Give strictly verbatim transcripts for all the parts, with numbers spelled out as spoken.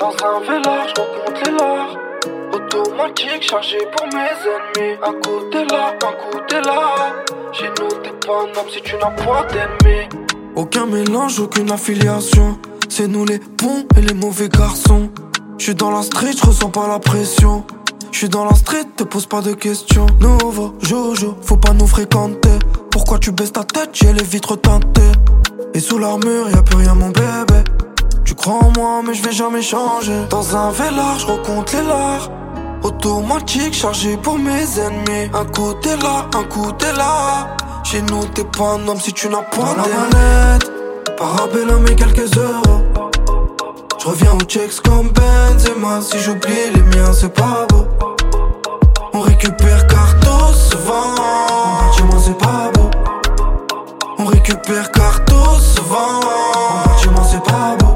Dans un vélage, je recompte les lards. Automatique, chargé pour mes ennemis. Un coup t'es là, un coup t'es là. Chez nous t'es pas un homme si tu n'as pas d'ennemis. Aucun mélange, aucune affiliation. C'est nous les bons et les mauvais garçons. J'suis dans la street, j'ressens pas la pression. J'suis dans la street, te pose pas de questions. Nouveau Jojo, faut pas nous fréquenter. Pourquoi tu baisses ta tête, j'ai les vitres teintées. Et sous l'armure, y'a plus rien mon bébé. Tu crois en moi mais je vais jamais changer. Dans un vélage, je recompte les lards. Automatique, chargé pour mes ennemis. Un coup t'es là, un coup t'es là. Chez nous t'es pas un homme si tu n'as pas la manette. Parabellum et quelques euros. Je reviens aux checks comme Benzema. Si j'oublie les miens c'est pas beau. On récupère cartos, se vend. Chez moi c'est pas beau. On récupère cartos, se vend. Chez moi c'est pas beau.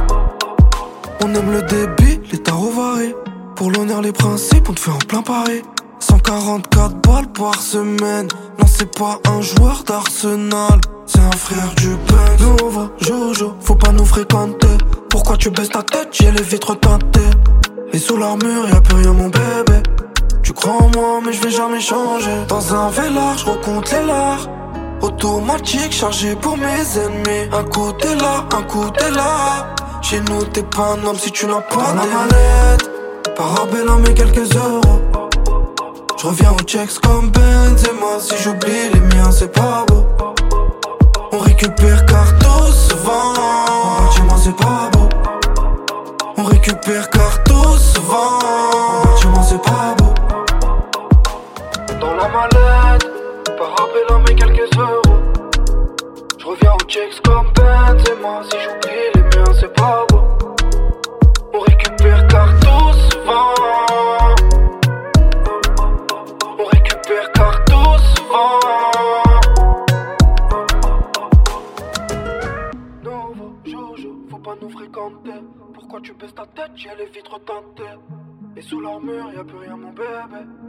On aime le débit, les tarots varient. Pour l'honneur les principes, on te fait en plein Paris. Cent quarante-quatre balles par semaine. Non c'est pas un joueur d'Arsenal, c'est un frère du Benz. Nouveau Jojo, faut pas nous fréquenter. Pourquoi tu baisses ta tête, j'ai les vitres teintées. Et sous l'armure y'a plus rien mon bébé. Tu crois en moi mais je vais jamais changer. Dans un vélage, je recompte les lards. Automatique, chargé pour mes ennemis. Un coup t'es là, un coup t'es là. Chez nous t'es pas un homme si tu n'as pas la manette. Parabellum et quelques euros. Je reviens aux checks comme Benzema. Si j'oublie les miens c'est pas beau. On récupère cartos, se vend. Chez moi c'est pas beau. On récupère cartos, se vend. Chez moi c'est pas beau. Dans la mallette, parabellum et quelques euros. Je reviens aux checks comme Benzema. Si j'oublie les miens c'est pas beau. On récupère cartos, se vend. On récupère cartos, se vend. Nouveau Jojo, faut pas nous fréquenter. Pourquoi tu baisses ta tête, j'ai les vitres teintées. Et sous l'armure y'a plus rien mon bébé.